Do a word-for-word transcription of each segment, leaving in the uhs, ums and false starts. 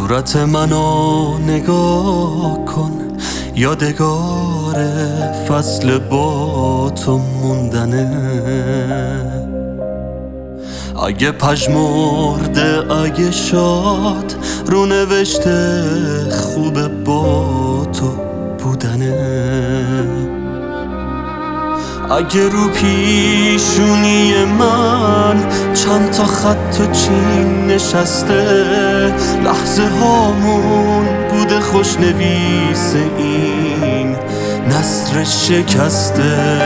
صورت منو نگاه کن، یادگار فصل با تو موندنه. اگه پژمرده اگه شاد، رو نوشته خوبه با تو بودنه. اگه رو پیشونی من چند تا خط و چین نشسته، لحظه هامون بوده خوشنویس این نثر شکسته.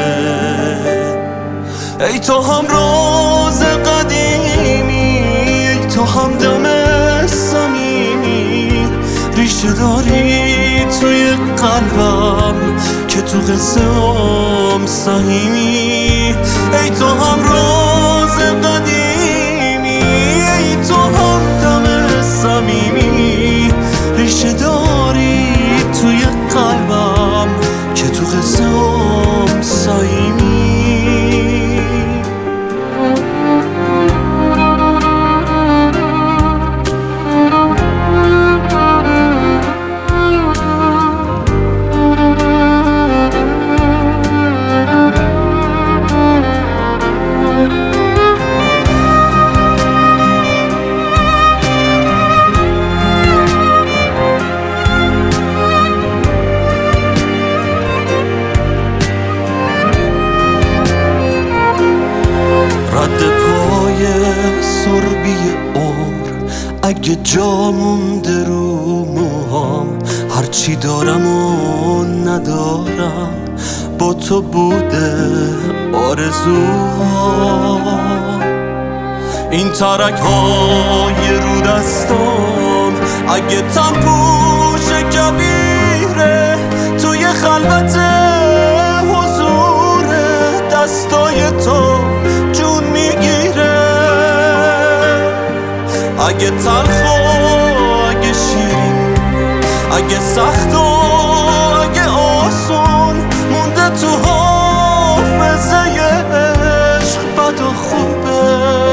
ای تو هم راز قدیمی، ای تو هم دم صمیمی، ریشه داری توی قلبم که تو قصه هم سهیمی. ای تو هم راز قدیمی، ای تو هم دم صمیمی، ریشه داری توی قلبم که تو قصه هم سهیمی. رد پای سربی عمر، اگه جا مونده رو موهام، هرچی دارم و ندارم با تو بوده آرزوها. این ترک های رو دستام اگه تن پوش کبیره، توی خلوت حضور دستای تو جون میگیره. اگه تلخ و اگه شیرین، اگه سخت و اگه آسون، مونده تو حافظه عشق بد و خوبه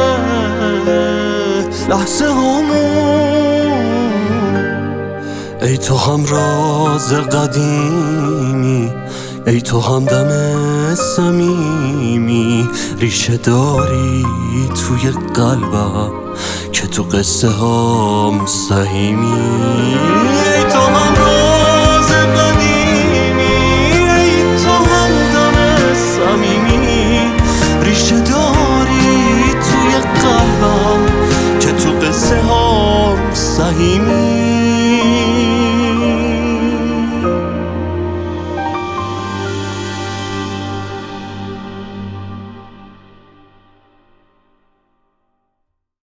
لحظه همون. ای تو هم راز قدیمی، ای تو هم دم صمیمی، ریشه داری توی قلبم که تو قصه هم سهیمی. ای تو هم راز قدیمی، ای تو هم دم صمیمی، ریشه داری توی قلبم که تو قصه هم سهیمی.